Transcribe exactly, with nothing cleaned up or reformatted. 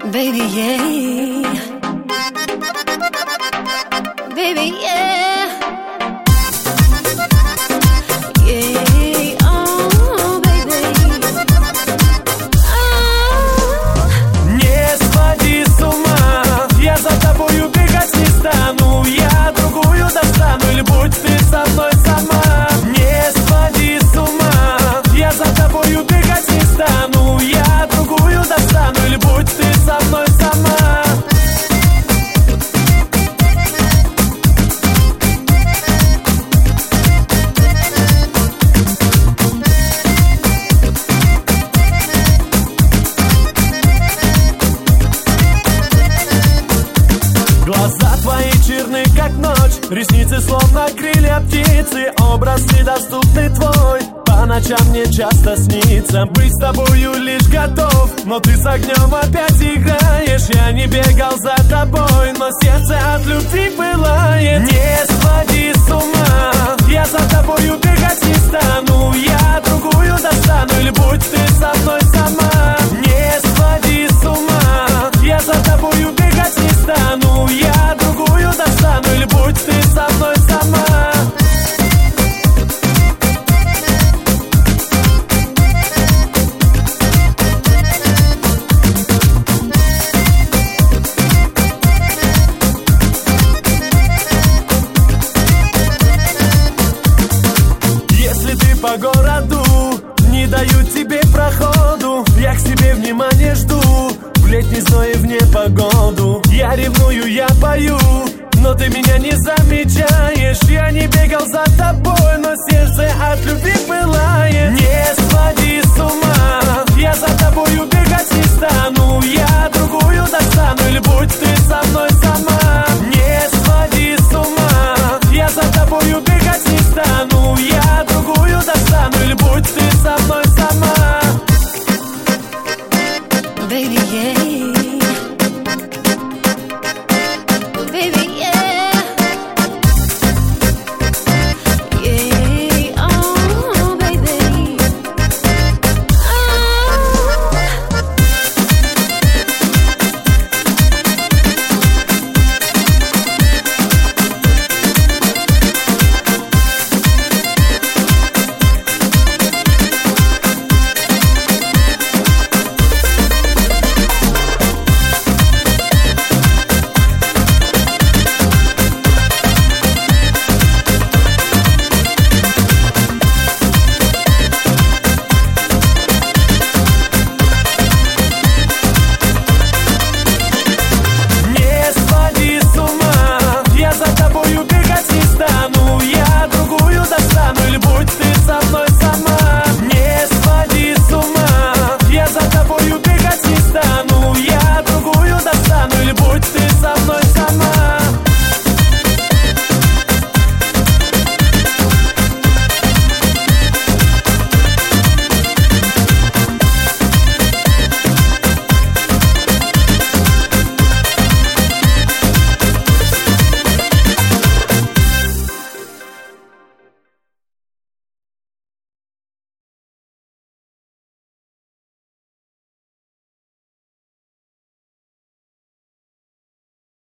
Baby, yeah. Baby, yeah. Yeah, oh, baby. Oh. Не своди с ума, я за тобою бегать не стану. Я другую достану, или будь ты со мной сама. Не своди с ума, я за тобою бегать не стану. Я другую достану, или будь ты со мной сама. Глаза твои черны, как ночь, ресницы словно крылья птицы. Образ недоступный твой, по ночам мне часто снится. Быть с тобою лишь готов, но ты с огнем опять играешь. Я не бегал за тобой, но сердце от любви пылает. Не своди с ума, я за тобою бегать не стану. Я другую достану, или будь ты со мной сама. Не своди с ума, я за тобою бегать не стану. Я другую достану, или будь ты со мной сама. Если ты по городу, не даю тебе проходу. Я к себе внимание жду, в летний зной и в непогоду. Я ревную, я пою, но ты меня не замечаешь. Я не бегал за тобой, но сердце от любви пылает. Не своди с ума, я за тобою бегать не стану. Я другую достану, или будь ты со мной сама. Не своди с ума, я за тобою бегать не стану. Я другую достану, или будь ты со мной сама. Baby, yeah.